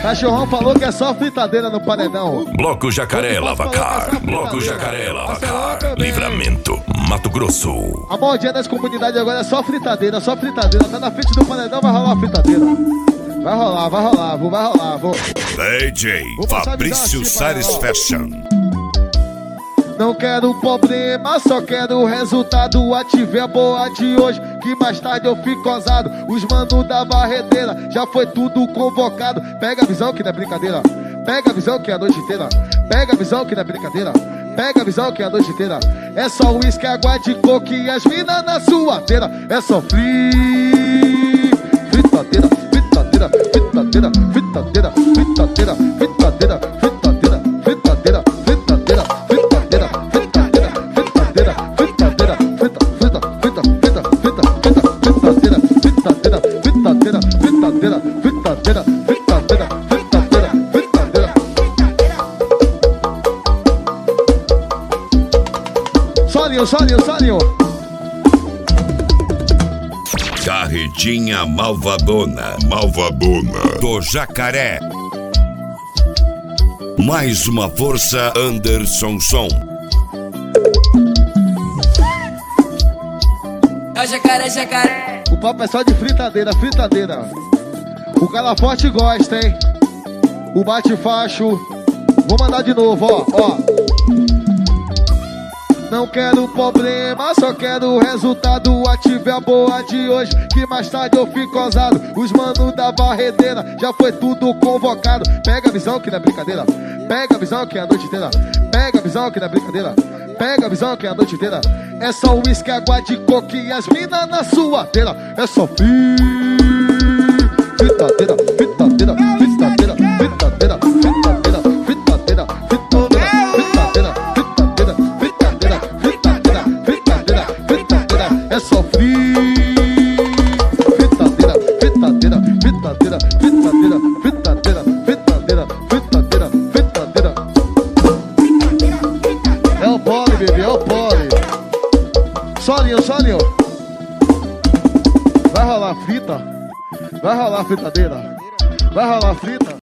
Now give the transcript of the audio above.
Cachorrão falou que é só fritadeira no paredão. Bloco Jacaré Lavacar. Bloco Jacaré Lavacar. Livramento, Mato Grosso. A modinha das comunidades agora é só fritadeira, só fritadeira. Tá na frente do paredão, vai rolar fritadeira. Vai rolar, vou. DJ Fabrício Salles Fashion. Não quero problema, só quero o resultado. Ative a boa de hoje, que mais tarde eu fico ousado. Os manos da barredeira, já foi tudo convocado. Pega a visão que não é brincadeira. Pega a visão que é a noite inteira. Pega a visão que não é brincadeira. Pega a visão que é a noite inteira. É só uísque, água de coco e as minas na suadeira. É só fritadeira, fritadeira, fritadeira, fritadeira, fritadeira, fritadeira, fritadeira, fritadeira, fritadeira, fritadeira, fritadeira, fritadeira, fritadeira, fritadeira, fritadeira, fritadeira, fritadeira. Solinho. Carretinha malvadona do Jacaré. Mais uma força, Anderson Som. É o jacaré. O papo é só de fritadeira. O cara forte gosta, hein? O bate-facho. Vou mandar de novo, ó. Não quero problema, só quero o resultado. Ative a boa de hoje, que mais tarde eu fico ousado. Os manos da barredeira, já foi tudo convocado. Pega a visão que não é brincadeira. Pega a visão que é a noite inteira. Pega a visão que não é brincadeira. Pega a visão que é a noite inteira. É só uísque, água de coco e as minas na suadeira. É só fritadeira, fritadeira, fritadeira, fritadeira, fritadeira, fritadeira, é só fritadeira, fritadeira, fritadeira, fritadeira, fritadeira, fritadeira, fritadeira, fritadeira. É o pole, bebê, é o pole. Solinho. Vai rolar frita, vai rolar fritadeira, vai rolar frita.